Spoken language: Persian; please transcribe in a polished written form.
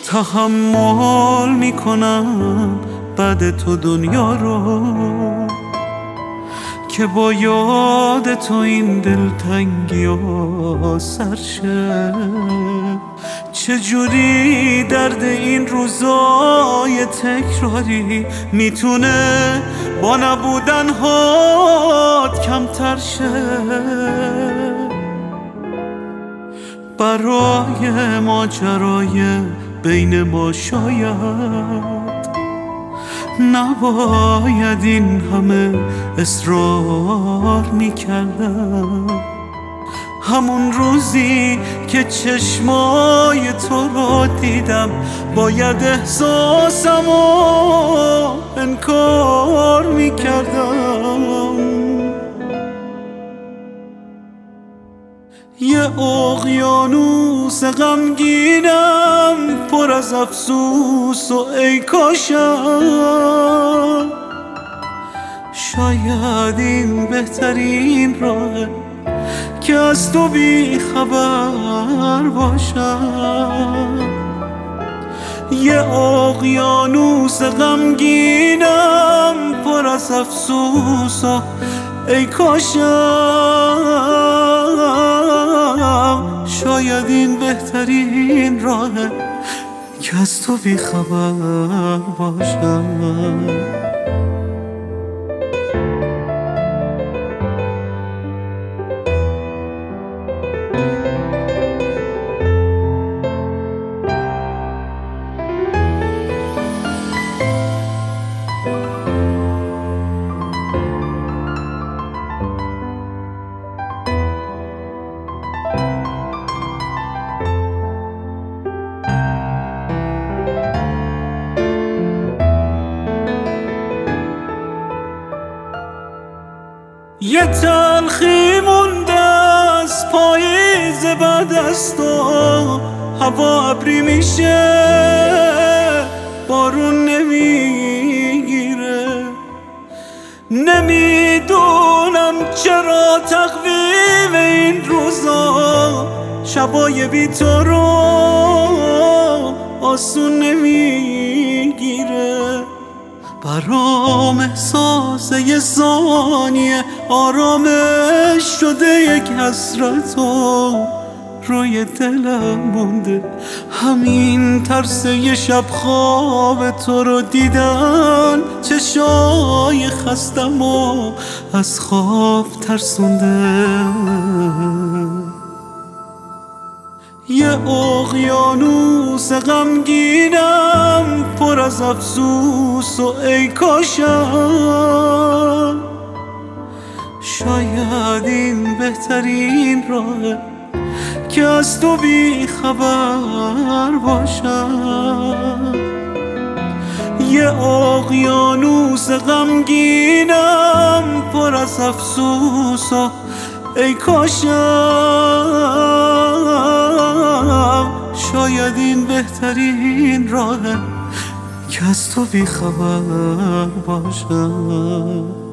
تحمل میکنم بعد تو دنیا رو، که با یاد تو این دلتنگی ها سرشه. چجوری درد این روزای تکراری میتونه با نبودن هات کمتر شه؟ برای ماجرای بین ما شاید نباید این همه اصرار میکردم. همون روزی که چشمای تو رو دیدم باید احساسمو انکار میکردم. یه اقیانوس غمگینم پر از افسوس و ای کاشم شاید این بهترین راهه که از تو بی خبر باشم. یه اقیانوس غمگینم پر از افسوس و ای کاشم شاید این بهترین راهه که از تو بی خبر باشم. یه تلخی مونده از پاییز بعد از تو، هوا ابری میشه بارون نمیگیره. نمیدونم چرا تقویم این روزا شبای بی تو رو آسون نمیگیره. برام احساس یه ثانیه آرامش شده یک حسرت و روی دلم مونده. همین ترس یه شب خواب تو رو دیدن چشای خستم و از خواب ترسونده. یه اقیانوس غمگینم پر از افسوس و ای کاشم شاید این بهترین راهه که از تو بی خبر باشم. یه اقیانوس غمگینم پر از افسوس و ای کاشم شاید این بهترین راهه که از تو بی خبر باشم.